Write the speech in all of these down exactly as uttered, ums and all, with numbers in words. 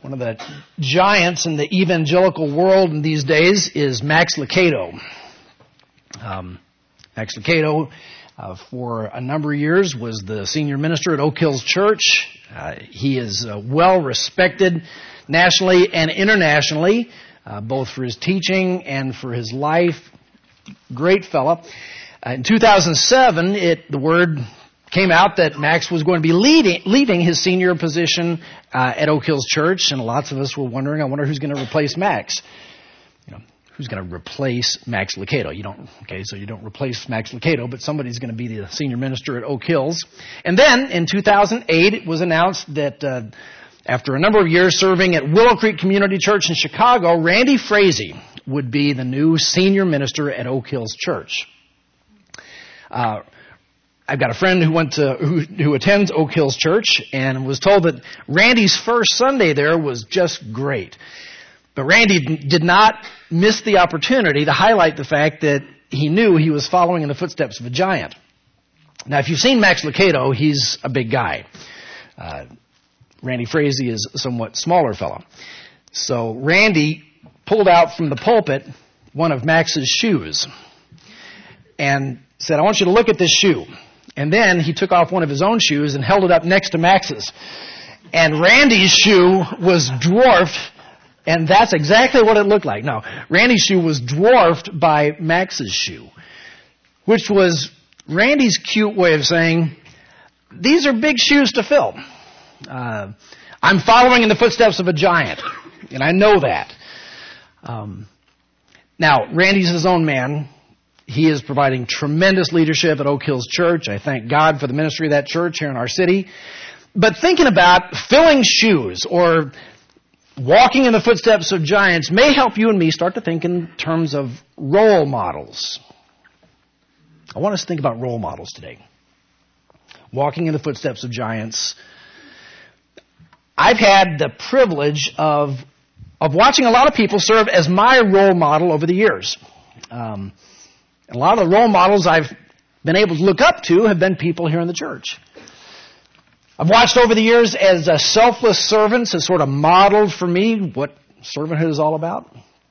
One of the giants in the evangelical world in these days is Max Lucado. Um, Max Lucado, uh, for a number of years, was the senior minister at Oak Hills Church. Uh, he is uh, well respected nationally and internationally, uh, both for his teaching and for his life. Great fella. Uh, in two thousand seven, it the word came out that Max was going to be leading, leaving his senior position uh, at Oak Hills Church, and lots of us were wondering, I wonder who's going to replace Max. You know, who's going to replace Max Lucado? You don't, okay, so you don't replace Max Lucado, but somebody's going to be the senior minister at Oak Hills. And then in two thousand eight, it was announced that uh, after a number of years serving at Willow Creek Community Church in Chicago, Randy Frazee would be the new senior minister at Oak Hills Church. Uh, I've got a friend who went to who, who attends Oak Hills Church and was told that Randy's first Sunday there was just great. But Randy did not miss the opportunity to highlight the fact that he knew he was following in the footsteps of a giant. Now, if you've seen Max Lucado, he's a big guy. Uh, Randy Frazee is a somewhat smaller fellow. So Randy pulled out from the pulpit one of Max's shoes and said, I want you to look at this shoe. And then he took off one of his own shoes and held it up next to Max's. And Randy's shoe was dwarfed, and that's exactly what it looked like. No, Randy's shoe was dwarfed by Max's shoe, which was Randy's cute way of saying, these are big shoes to fill. Uh, I'm following in the footsteps of a giant, and I know that. Um, now, Randy's his own man. He is providing tremendous leadership at Oak Hills Church. I thank God for the ministry of that church here in our city. But thinking about filling shoes or walking in the footsteps of giants may help you and me start to think in terms of role models. I want us to think about role models today. Walking in the footsteps of giants. I've had the privilege of, of watching a lot of people serve as my role model over the years. Um, A lot of the role models I've been able to look up to have been people here in the church. I've watched over the years as uh, selfless servants have sort of modeled for me what servanthood is all about.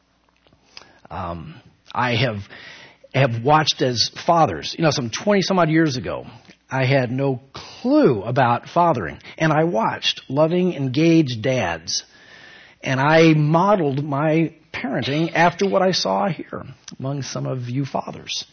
Um, I have have watched as fathers. You know, some twenty some odd years ago, I had no clue about fathering. And I watched loving, engaged dads. And I modeled my parenting after what I saw here among some of you fathers.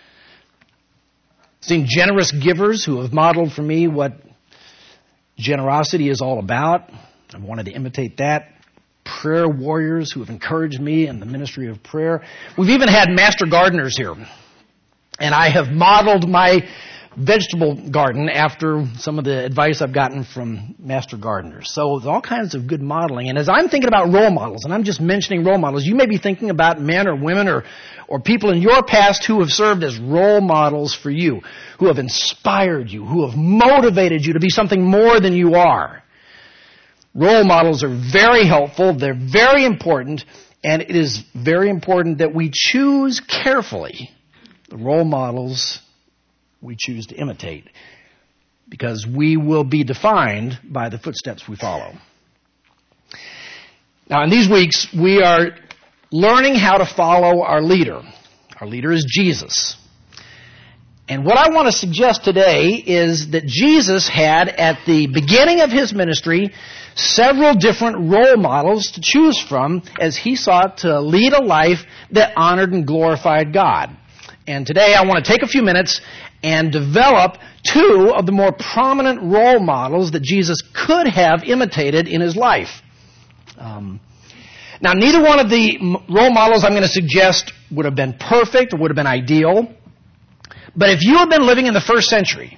Seen generous givers who have modeled for me what generosity is all about. I wanted to imitate that. Prayer warriors who have encouraged me in the ministry of prayer. We've even had master gardeners here. And I have modeled my vegetable garden after some of the advice I've gotten from master gardeners. So there's all kinds of good modeling. And as I'm thinking about role models, and I'm just mentioning role models, you may be thinking about men or women or, or people in your past who have served as role models for you, who have inspired you, who have motivated you to be something more than you are. Role models are very helpful. They're very important. And it is very important that we choose carefully the role models we choose to imitate, because we will be defined by the footsteps we follow. Now, in these weeks, we are learning how to follow our leader. Our leader is Jesus. And what I want to suggest today is that Jesus had, at the beginning of his ministry, several different role models to choose from as he sought to lead a life that honored and glorified God. And today I want to take a few minutes and develop two of the more prominent role models that Jesus could have imitated in his life. Um, now, neither one of the role models I'm going to suggest would have been perfect or would have been ideal. But if you had been living in the first century,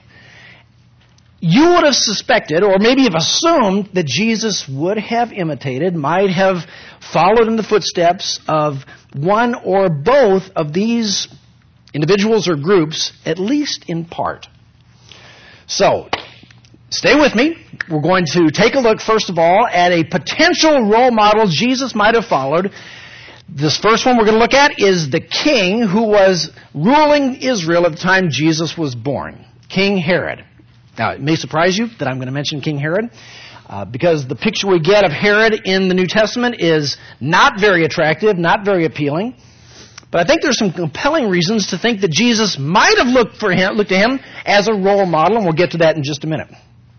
you would have suspected, or maybe have assumed, that Jesus would have imitated, might have followed in the footsteps of one or both of these individuals or groups, at least in part. So, stay with me. We're going to take a look, first of all, at a potential role model Jesus might have followed. This first one we're going to look at is the king who was ruling Israel at the time Jesus was born, King Herod. Now, it may surprise you that I'm going to mention King Herod, uh, because the picture we get of Herod in the New Testament is not very attractive, not very appealing. But I think there's some compelling reasons to think that Jesus might have looked for him, looked to him as a role model, and we'll get to that in just a minute.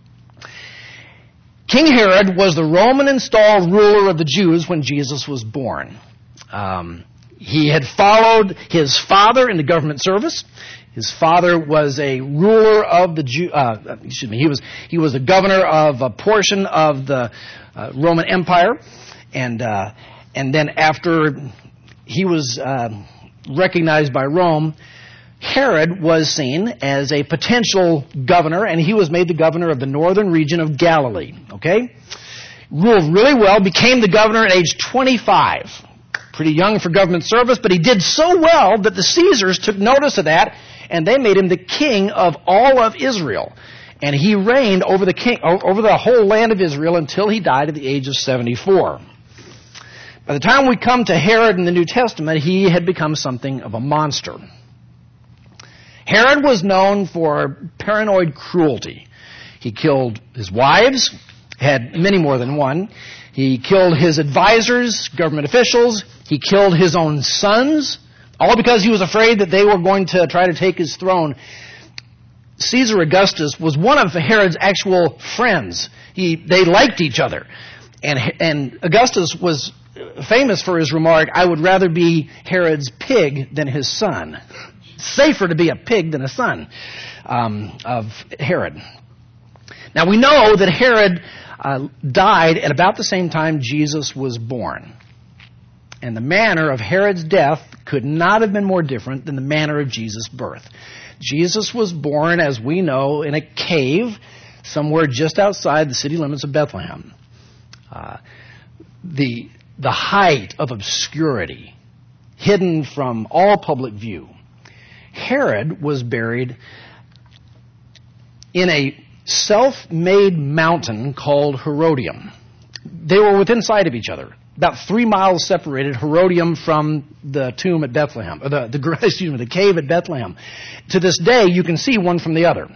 King Herod was the Roman installed ruler of the Jews when Jesus was born. Um, he had followed his father into government service. His father was a ruler of the Jew. Uh, excuse me. He was he was the governor of a portion of the uh, Roman Empire, and uh, and then after he was uh, recognized by Rome, Herod was seen as a potential governor, and he was made the governor of the northern region of Galilee. Okay, ruled really well, became the governor at age twenty-five. Pretty young for government service, but he did so well that the Caesars took notice of that, and they made him the king of all of Israel. And he reigned over the king, over the whole land of Israel until he died at the age of seventy-four. By the time we come to Herod in the New Testament, he had become something of a monster. Herod was known for paranoid cruelty. He killed his wives, had many more than one. He killed his advisors, government officials. He killed his own sons, all because he was afraid that they were going to try to take his throne. Caesar Augustus was one of Herod's actual friends. He, they liked each other. And, and Augustus was famous for his remark, "I would rather be Herod's pig than his son." Safer to be a pig than a son um, of Herod. Now we know that Herod uh, died at about the same time Jesus was born. And the manner of Herod's death could not have been more different than the manner of Jesus' birth. Jesus was born, as we know, in a cave somewhere just outside the city limits of Bethlehem. Uh, the, the height of obscurity, hidden from all public view. Herod was buried in a self-made mountain called Herodium. They were within sight of each other, about three miles separated, Herodium from the tomb at Bethlehem, or the, the excuse me, the cave at Bethlehem. To this day, you can see one from the other.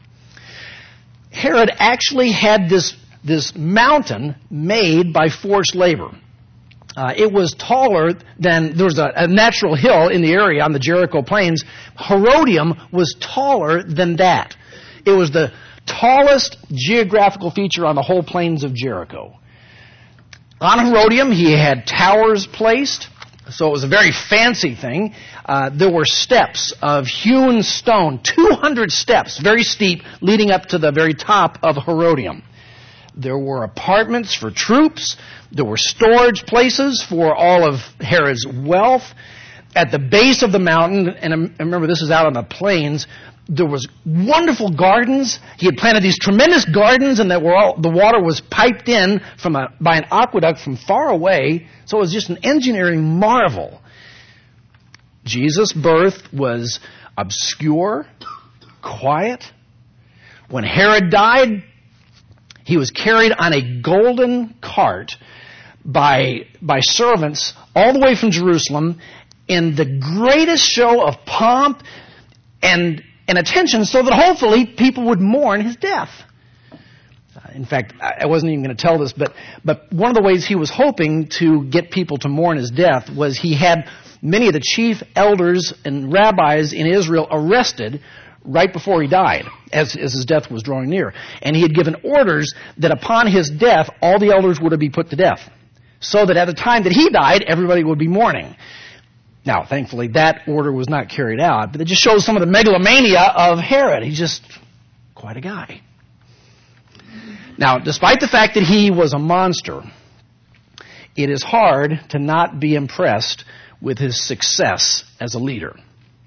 Herod actually had this this mountain made by forced labor. Uh, it was taller than, there was a, a natural hill in the area on the Jericho Plains. Herodium was taller than that. It was the tallest geographical feature on the whole plains of Jericho. On Herodium, he had towers placed, so it was a very fancy thing. Uh, there were steps of hewn stone, two hundred steps, very steep, leading up to the very top of Herodium. There were apartments for troops. There were storage places for all of Herod's wealth. At the base of the mountain, and I remember this is out on the plains, there was wonderful gardens. He had planted these tremendous gardens, and that were all, the water was piped in from a, by an aqueduct from far away. So it was just an engineering marvel. Jesus' birth was obscure, quiet. When Herod died, he was carried on a golden cart by, by servants all the way from Jerusalem in the greatest show of pomp and, and attention, so that hopefully people would mourn his death. Uh, in fact, I wasn't even going to tell this, but, but one of the ways he was hoping to get people to mourn his death was he had many of the chief elders and rabbis in Israel arrested right before he died, as, as his death was drawing near. And he had given orders that upon his death, all the elders were to be put to death, so that at the time that he died, everybody would be mourning. Now, thankfully, that order was not carried out, but it just shows some of the megalomania of Herod. He's just quite a guy. Now, despite the fact that he was a monster, it is hard to not be impressed with his success as a leader.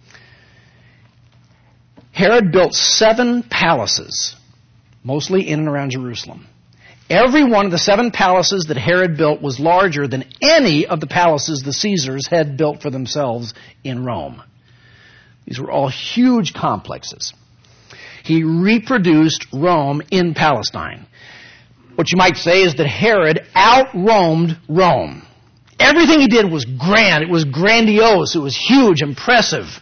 Herod built seven palaces, mostly in and around Jerusalem. Every one of the seven palaces that Herod built was larger than any of the palaces the Caesars had built for themselves in Rome. These were all huge complexes. He reproduced Rome in Palestine. What you might say is that Herod out-Romed Rome. Everything he did was grand. It was grandiose. It was huge, impressive.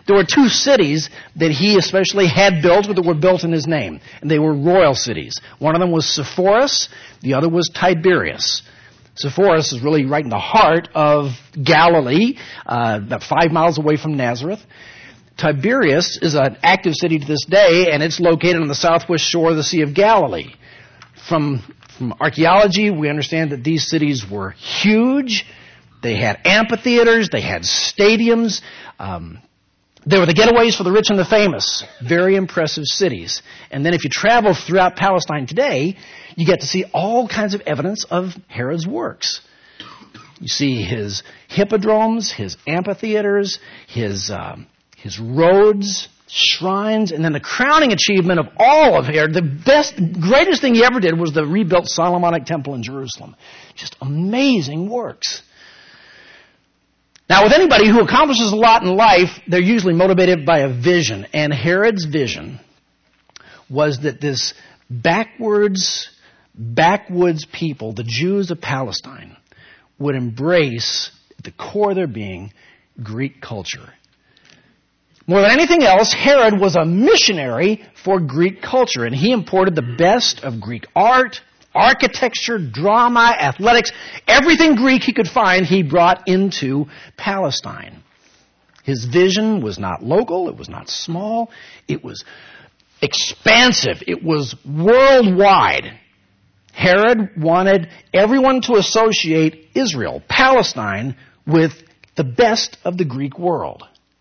There were two cities that he especially had built, or that were built in his name. And they were royal cities. One of them was Sepphoris. The other was Tiberias. Sepphoris is really right in the heart of Galilee, uh, about five miles away from Nazareth. Tiberias is an active city to this day, and it's located on the southwest shore of the Sea of Galilee. From, from archaeology, we understand that these cities were huge. They had amphitheaters. They had stadiums. Um, they were the getaways for the rich and the famous. Very impressive cities. And then if you travel throughout Palestine today, you get to see all kinds of evidence of Herod's works. You see his hippodromes, his amphitheaters, his... Um, his roads, shrines, and then the crowning achievement of all of Herod, the best, greatest thing he ever did was the rebuilt Solomonic Temple in Jerusalem. Just amazing works. Now, with anybody who accomplishes a lot in life, they're usually motivated by a vision. And Herod's vision was that this backwards, backwoods people, the Jews of Palestine, would embrace, at the core of their being, Greek culture. More than anything else, Herod was a missionary for Greek culture, and he imported the best of Greek art, architecture, drama, athletics, everything Greek he could find he brought into Palestine. His vision was not local, it was not small, it was expansive, it was worldwide. Herod wanted everyone to associate Israel, Palestine, with the best of the Greek world.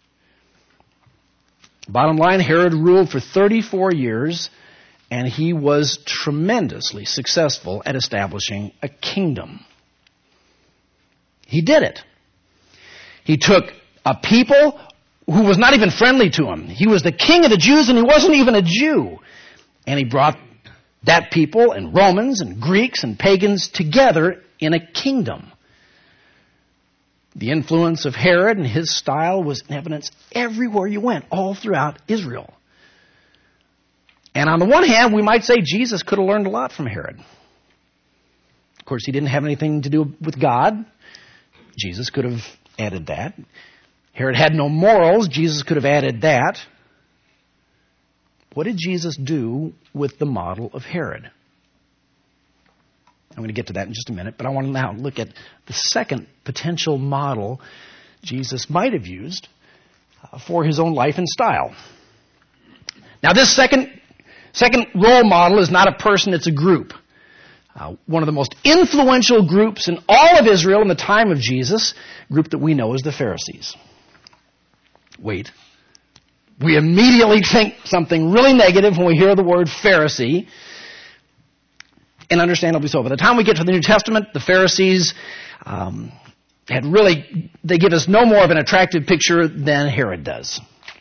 Bottom line, Herod ruled for thirty-four years, and he was tremendously successful at establishing a kingdom. He did it. He took a people who was not even friendly to him. He was the king of the Jews, and he wasn't even a Jew. And he brought that people and Romans and Greeks and pagans together in a kingdom. The influence of Herod and his style was in evidence everywhere you went, all throughout Israel. And on the one hand, we might say Jesus could have learned a lot from Herod. Of course, he didn't have anything to do with God. Jesus could have added that. Herod had no morals. Jesus could have added that. What did Jesus do with the model of Herod? I'm going to get to that in just a minute, but I want to now look at the second potential model Jesus might have used uh, for his own life and style. Now, this second, second role model is not a person, it's a group. Uh, one of the most influential groups in all of Israel in the time of Jesus, a group that we know as the Pharisees. Wait. We immediately think something really negative when we hear the word Pharisee. And understandably so. By the time we get to the New Testament, the Pharisees um, had really, they give us no more of an attractive picture than Herod does.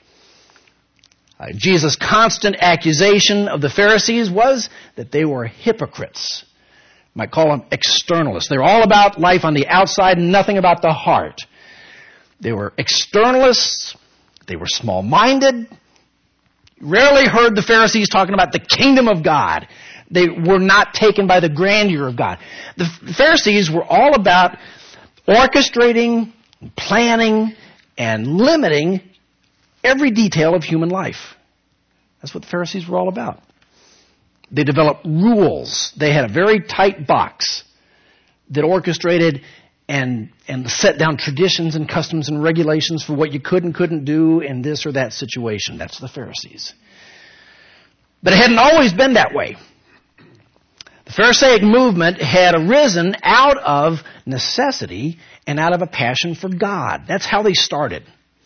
Uh, Jesus' constant accusation of the Pharisees was that they were hypocrites. You might call them externalists. They're all about life on the outside and nothing about the heart. They were externalists. They were small-minded. Rarely heard the Pharisees talking about the kingdom of God. They were not taken by the grandeur of God. The Pharisees were all about orchestrating, planning, and limiting every detail of human life. That's what the Pharisees were all about. They developed rules. They had a very tight box that orchestrated and, and set down traditions and customs and regulations for what you could and couldn't do in this or that situation. That's the Pharisees. But it hadn't always been that way. The Pharisaic movement had arisen out of necessity and out of a passion for God. That's how they started.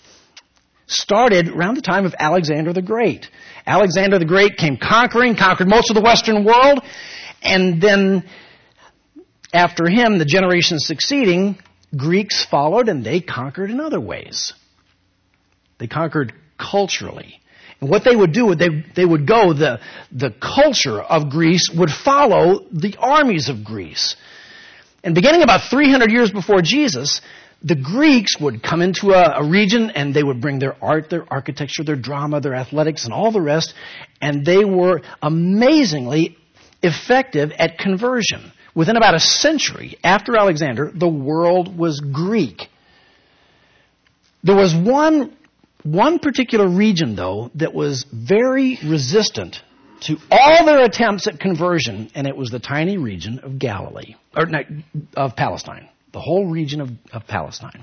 Started around the time of Alexander the Great. Alexander the Great came conquering, conquered most of the Western world, and then after him, the generations succeeding, Greeks followed and they conquered in other ways. They conquered culturally. And what they would do, they, they would go, the, the culture of Greece would follow the armies of Greece. And beginning about three hundred years before Jesus, the Greeks would come into a, a region and they would bring their art, their architecture, their drama, their athletics, and all the rest. And they were amazingly effective at conversion. Within about a century after Alexander, the world was Greek. There was one one particular region, though, that was very resistant to all their attempts at conversion, and it was the tiny region of Galilee, or no, of Palestine, the whole region of, of Palestine.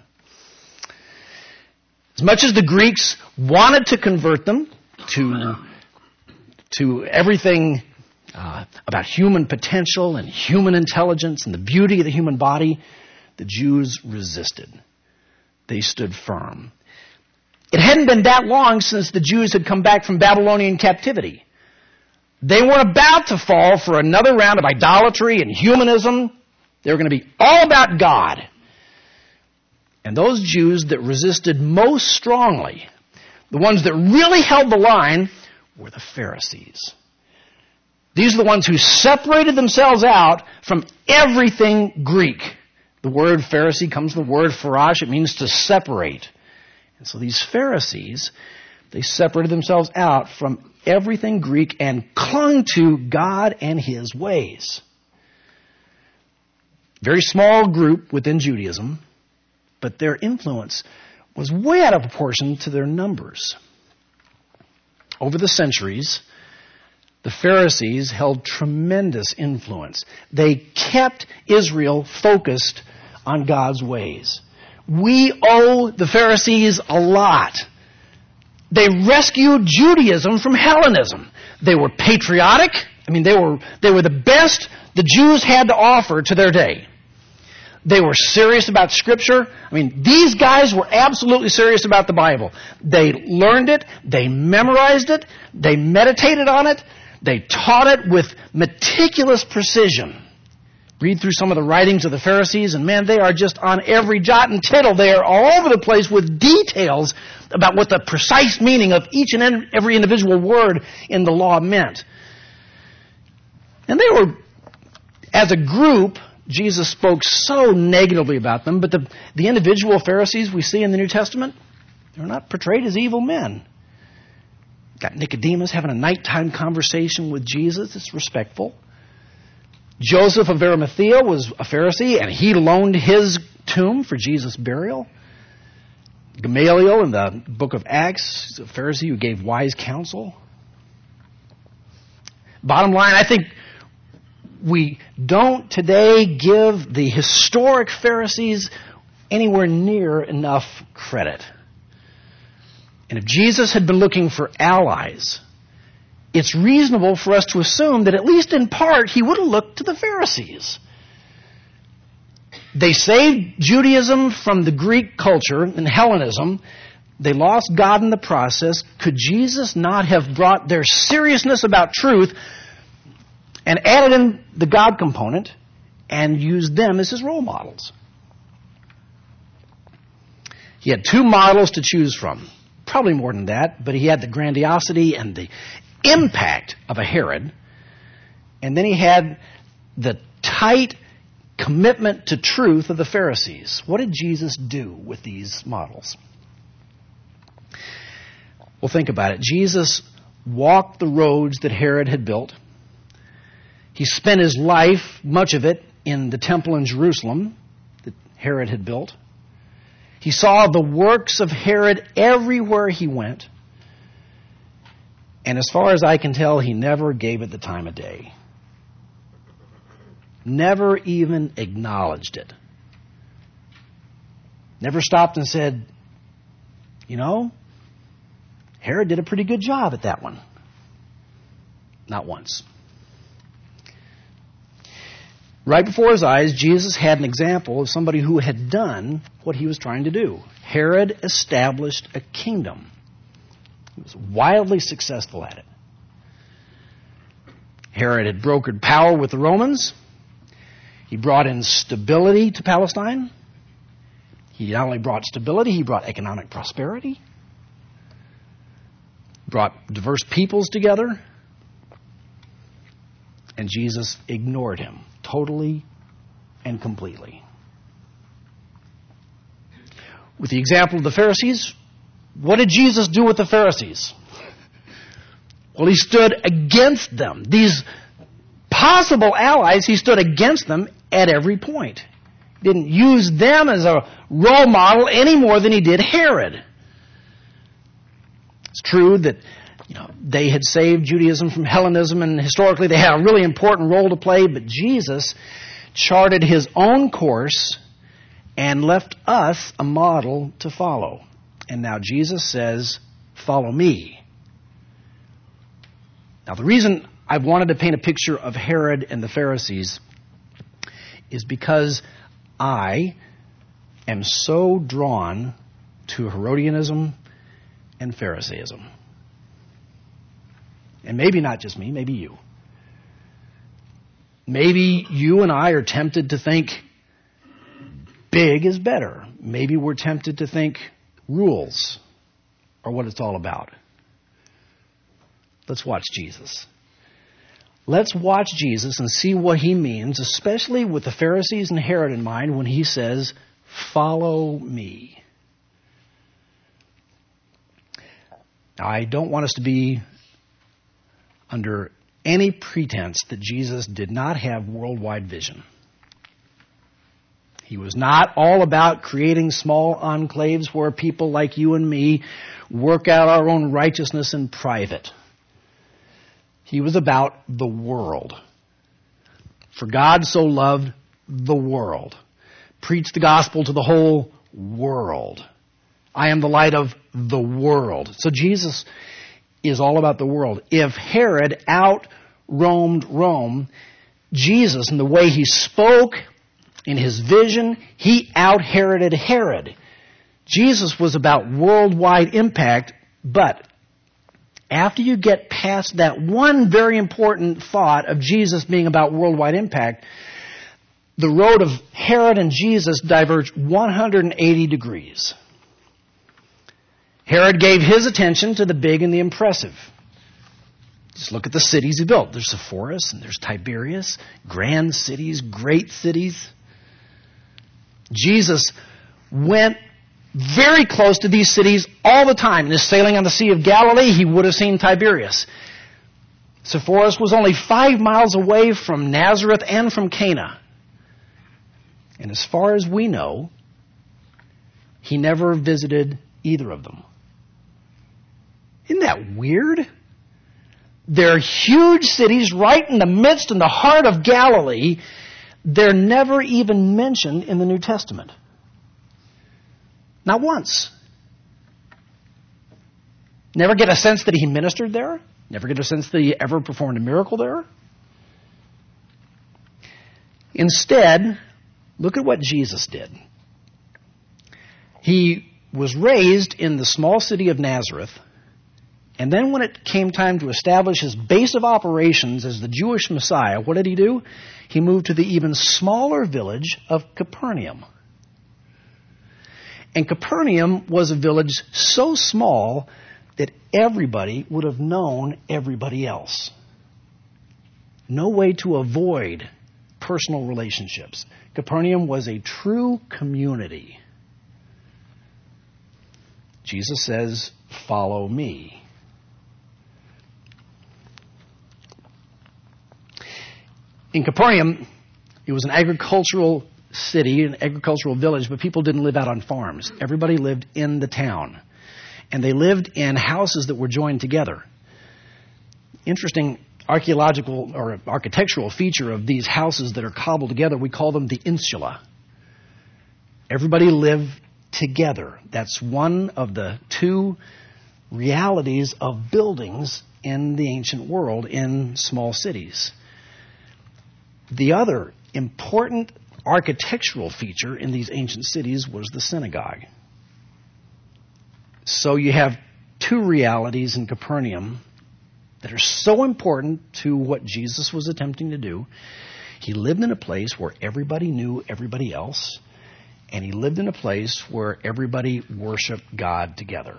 As much as the Greeks wanted to convert them to, to everything uh, about human potential and human intelligence and the beauty of the human body, the Jews resisted. They stood firm. It hadn't been that long since the Jews had come back from Babylonian captivity. They were about to fall for another round of idolatry and humanism. They were going to be all about God. And those Jews that resisted most strongly, the ones that really held the line, were the Pharisees. These are the ones who separated themselves out from everything Greek. The word Pharisee comes from the word farash. It means to separate. And so these Pharisees, they separated themselves out from everything Greek and clung to God and His ways. Very small group within Judaism, but their influence was way out of proportion to their numbers. Over the centuries, the Pharisees held tremendous influence. They kept Israel focused on God's ways. We owe the Pharisees a lot. They rescued Judaism from Hellenism. They were patriotic. I mean, they were, they were the best the Jews had to offer to their day. They were serious about Scripture. I mean, these guys were absolutely serious about the Bible. They learned it. They memorized it. They meditated on it. They taught it with meticulous precision. Read through some of the writings of the Pharisees, and man, they are just on every jot and tittle. They are all over the place with details about what the precise meaning of each and every individual word in the law meant. And they were, as a group, Jesus spoke so negatively about them, but the, the individual Pharisees we see in the New Testament, they're not portrayed as evil men. Got Nicodemus having a nighttime conversation with Jesus. It's respectful. Joseph of Arimathea was a Pharisee, and he loaned his tomb for Jesus' burial. Gamaliel in the book of Acts is a Pharisee who gave wise counsel. Bottom line, I think we don't today give the historic Pharisees anywhere near enough credit. And if Jesus had been looking for allies, it's reasonable for us to assume that at least in part he would have looked to the Pharisees. They saved Judaism from the Greek culture and Hellenism. They lost God in the process. Could Jesus not have brought their seriousness about truth and added in the God component and used them as his role models? He had two models to choose from. Probably more than that, but he had the grandiosity and the impact of a Herod, and then he had the tight commitment to truth of the Pharisees. What did Jesus do with these models? Well, think about it. Jesus walked the roads that Herod had built. He spent his life, much of it, in the temple in Jerusalem that Herod had built. He saw the works of Herod everywhere he went. And as far as I can tell, he never gave it the time of day. Never even acknowledged it. Never stopped and said, you know, Herod did a pretty good job at that one. Not once. Right before his eyes, Jesus had an example of somebody who had done what he was trying to do. Herod established a kingdom. He was wildly successful at it. Herod had brokered power with the Romans. He brought in stability to Palestine. He not only brought stability, he brought economic prosperity. Brought diverse peoples together. And Jesus ignored him totally and completely. With the example of the Pharisees, what did Jesus do with the Pharisees? Well, he stood against them. These possible allies, he stood against them at every point. He didn't use them as a role model any more than he did Herod. It's true that, you know, they had saved Judaism from Hellenism, and historically they had a really important role to play, but Jesus charted his own course and left us a model to follow. And now Jesus says, follow me. Now the reason I wanted to paint a picture of Herod and the Pharisees is because I am so drawn to Herodianism and Pharisaism. And maybe not just me, maybe you. Maybe you and I are tempted to think big is better. Maybe we're tempted to think rules are what it's all about. Let's watch Jesus. Let's watch Jesus and see what he means, especially with the Pharisees and Herod in mind, when he says, follow me. Now, I don't want us to be under any pretense that Jesus did not have worldwide vision. He was not all about creating small enclaves where people like you and me work out our own righteousness in private. He was about the world. For God so loved the world. Preach the gospel to the whole world. I am the light of the world. So Jesus is all about the world. If Herod out-roamed Rome, Jesus, in the way he spoke, in his vision, he out-Heroded Herod. Jesus was about worldwide impact, but after you get past that one very important thought of Jesus being about worldwide impact, the road of Herod and Jesus diverged one hundred eighty degrees. Herod gave his attention to the big and the impressive. Just look at the cities he built. There's Sepphoris and there's Tiberias, grand cities, great cities. Jesus went very close to these cities all the time. In his sailing on the Sea of Galilee, he would have seen Tiberias. Sepphoris was only five miles away from Nazareth and from Cana. And as far as we know, he never visited either of them. Isn't that weird? They're huge cities right in the midst, in the heart of Galilee. They're never even mentioned in the New Testament. Not once. Never get a sense that he ministered there. Never get a sense that he ever performed a miracle there. Instead, look at what Jesus did. He was raised in the small city of Nazareth, and then when it came time to establish his base of operations as the Jewish Messiah, what did he do? He moved to the even smaller village of Capernaum. And Capernaum was a village so small that everybody would have known everybody else. No way to avoid personal relationships. Capernaum was a true community. Jesus says, follow me. In Capernaum, it was an agricultural city, an agricultural village, but people didn't live out on farms. Everybody lived in the town. And they lived in houses that were joined together. Interesting archaeological or architectural feature of these houses that are cobbled together, we call them the insula. Everybody lived together. That's one of the two realities of buildings in the ancient world in small cities. The other important architectural feature in these ancient cities was the synagogue. So you have two realities in Capernaum that are so important to what Jesus was attempting to do. He lived in a place where everybody knew everybody else, and he lived in a place where everybody worshiped God together.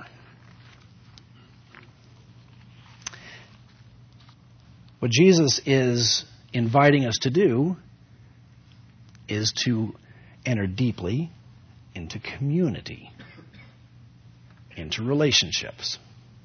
What Jesus is inviting us to do is to enter deeply into community, into relationships.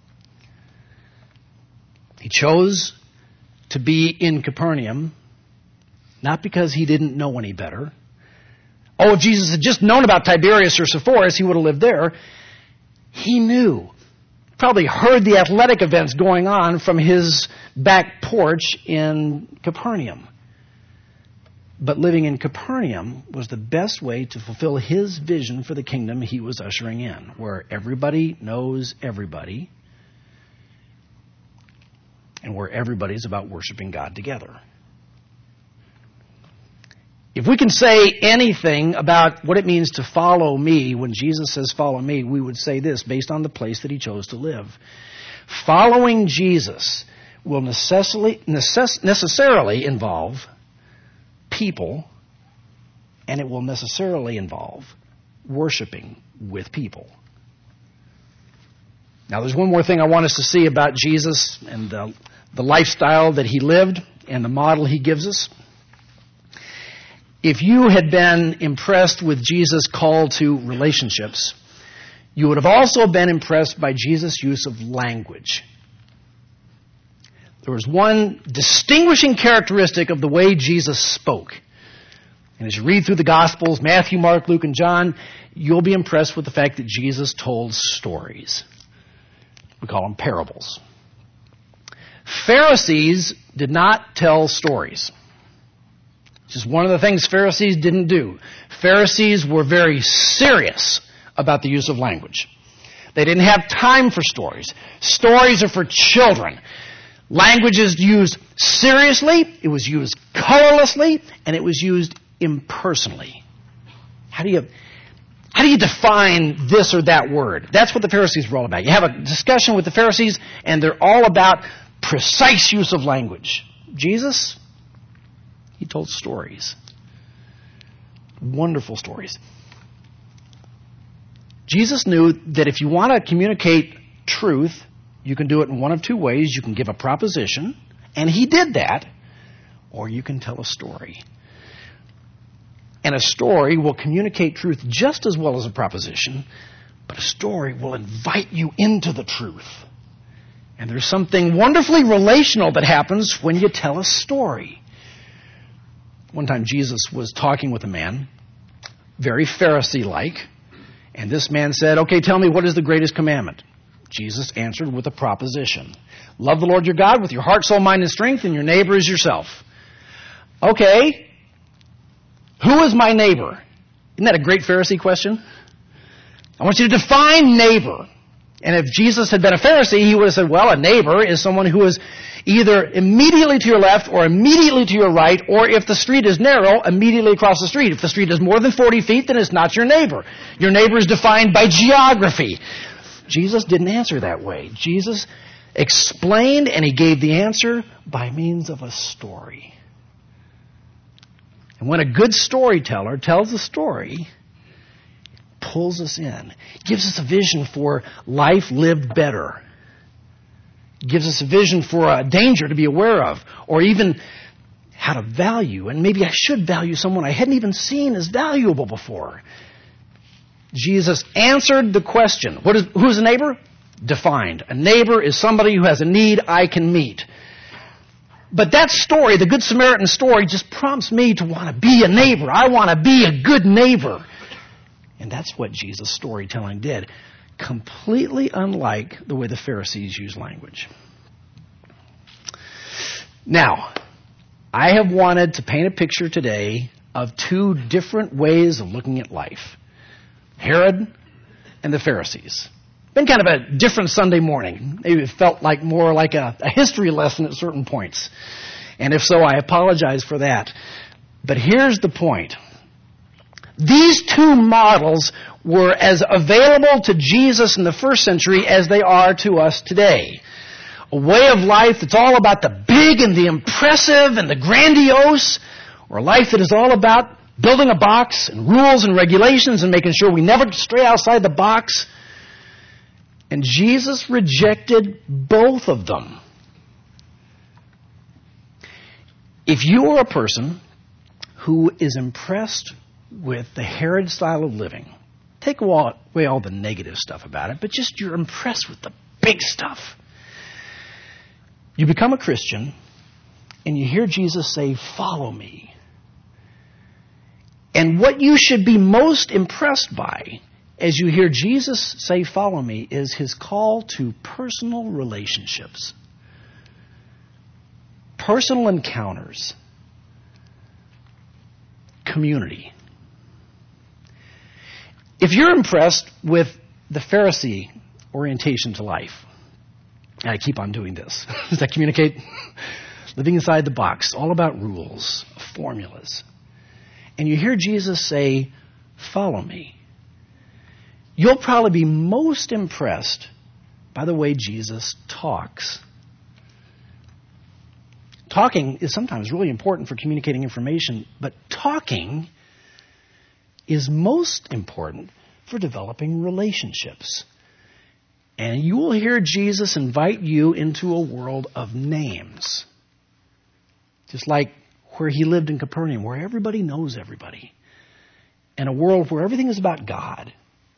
He chose to be in Capernaum not because he didn't know any better. Oh, if Jesus had just known about Tiberias or Sepphoris, he would have lived there. He knew probably heard the athletic events going on from his back porch in Capernaum. But living in Capernaum was the best way to fulfill his vision for the kingdom he was ushering in, where everybody knows everybody and where everybody's about worshiping God together. If we can say anything about what it means to follow me, when Jesus says follow me, we would say this based on the place that he chose to live. Following Jesus will necessarily, necess- necessarily involve people, and it will necessarily involve worshiping with people. Now, there's one more thing I want us to see about Jesus and the, the lifestyle that he lived and the model he gives us. If you had been impressed with Jesus' call to relationships, you would have also been impressed by Jesus' use of language. There was one distinguishing characteristic of the way Jesus spoke. And as you read through the Gospels, Matthew, Mark, Luke, and John, you'll be impressed with the fact that Jesus told stories. We call them parables. Pharisees did not tell stories. It's just one of the things Pharisees didn't do. Pharisees were very serious about the use of language. They didn't have time for stories. Stories are for children. Language is used seriously, it was used colorlessly, and it was used impersonally. How do you, how do you define this or that word? That's what the Pharisees were all about. You have a discussion with the Pharisees, and they're all about precise use of language. Jesus, he told stories. Wonderful stories. Jesus knew that if you want to communicate truth, you can do it in one of two ways. You can give a proposition, and he did that, or you can tell a story. And a story will communicate truth just as well as a proposition, but a story will invite you into the truth. And there's something wonderfully relational that happens when you tell a story. One time Jesus was talking with a man, very Pharisee-like, and this man said, okay, tell me, what is the greatest commandment? Jesus answered with a proposition. Love the Lord your God with your heart, soul, mind, and strength, and your neighbor is yourself. Okay, who is my neighbor? Isn't that a great Pharisee question? I want you to define neighbor. And if Jesus had been a Pharisee, he would have said, well, a neighbor is someone who is either immediately to your left or immediately to your right, or if the street is narrow, immediately across the street. If the street is more than forty feet, then it's not your neighbor. Your neighbor is defined by geography. Jesus didn't answer that way. Jesus explained, and he gave the answer by means of a story. And when a good storyteller tells a story, it pulls us in, gives us a vision for life lived better, gives us a vision for a danger to be aware of, or even how to value, and maybe I should value someone I hadn't even seen as valuable before. Jesus answered the question. What is, who is a neighbor? Defined. A neighbor is somebody who has a need I can meet. But that story, the Good Samaritan story, just prompts me to want to be a neighbor. I want to be a good neighbor. And that's what Jesus' storytelling did. Completely unlike the way the Pharisees use language. Now, I have wanted to paint a picture today of two different ways of looking at life. Herod and the Pharisees. Been kind of a different Sunday morning. Maybe it felt like more like a, a history lesson at certain points. And if so, I apologize for that. But here's the point. These two models were as available to Jesus in the first century as they are to us today. A way of life that's all about the big and the impressive and the grandiose, or a life that is all about building a box and rules and regulations and making sure we never stray outside the box. And Jesus rejected both of them. If you are a person who is impressed with the Herod style of living, take away all the negative stuff about it, but just you're impressed with the big stuff. You become a Christian and you hear Jesus say, follow me. And what you should be most impressed by as you hear Jesus say, follow me, is his call to personal relationships, personal encounters, community. If you're impressed with the Pharisee orientation to life, and I keep on doing this, does that communicate? Living inside the box, all about rules, formulas. And you hear Jesus say, follow me. You'll probably be most impressed by the way Jesus talks. Talking is sometimes really important for communicating information, but talking is most important for developing relationships. And you will hear Jesus invite you into a world of names. Just like where he lived in Capernaum, where everybody knows everybody. And a world where everything is about God.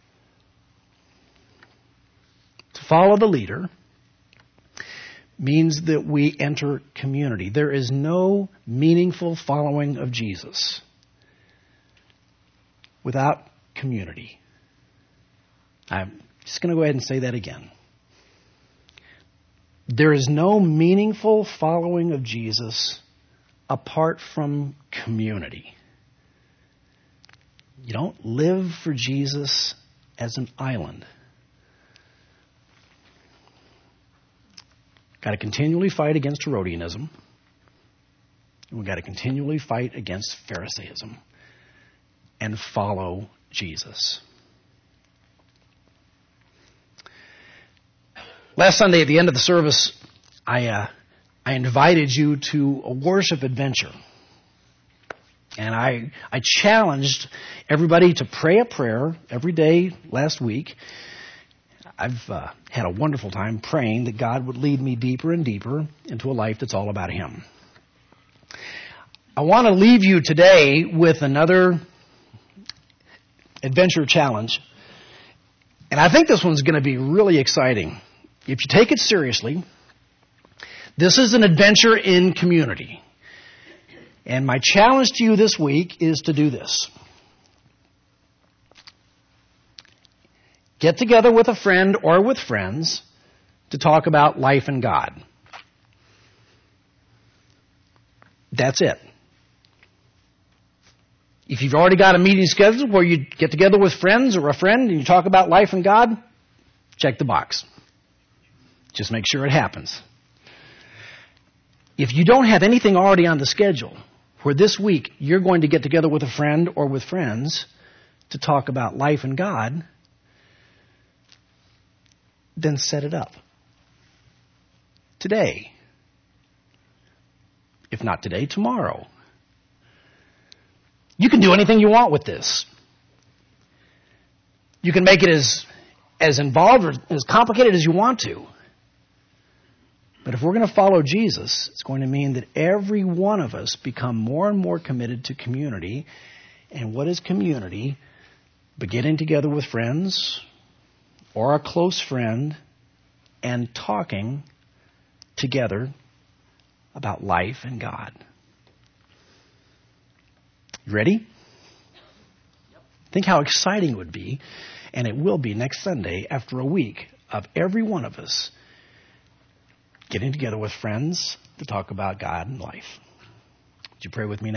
To follow the leader means that we enter community. There is no meaningful following of Jesus without community. I'm just going to go ahead and say that again. There is no meaningful following of Jesus apart from community. You don't live for Jesus as an island. Got to continually fight against Herodianism. And we've got to continually fight against Pharisaism and follow Jesus. Last Sunday at the end of the service, I uh, I invited you to a worship adventure. And I I challenged everybody to pray a prayer every day last week. I've uh, had a wonderful time praying that God would lead me deeper and deeper into a life that's all about him. I want to leave you today with another adventure challenge. And I think this one's going to be really exciting. If you take it seriously, this is an adventure in community. And my challenge to you this week is to do this. Get together with a friend or with friends to talk about life and God. That's it. If you've already got a meeting scheduled where you get together with friends or a friend and you talk about life and God, check the box. Just make sure it happens. If you don't have anything already on the schedule where this week you're going to get together with a friend or with friends to talk about life and God, then set it up. Today. If not today, tomorrow. You can do anything you want with this. You can make it as, as involved or as complicated as you want to. But if we're going to follow Jesus, it's going to mean that every one of us become more and more committed to community. And what is community? But getting together with friends or a close friend and talking together about life and God. You ready? Think how exciting it would be, and it will be next Sunday after a week of every one of us getting together with friends to talk about God and life. Would you pray with me now?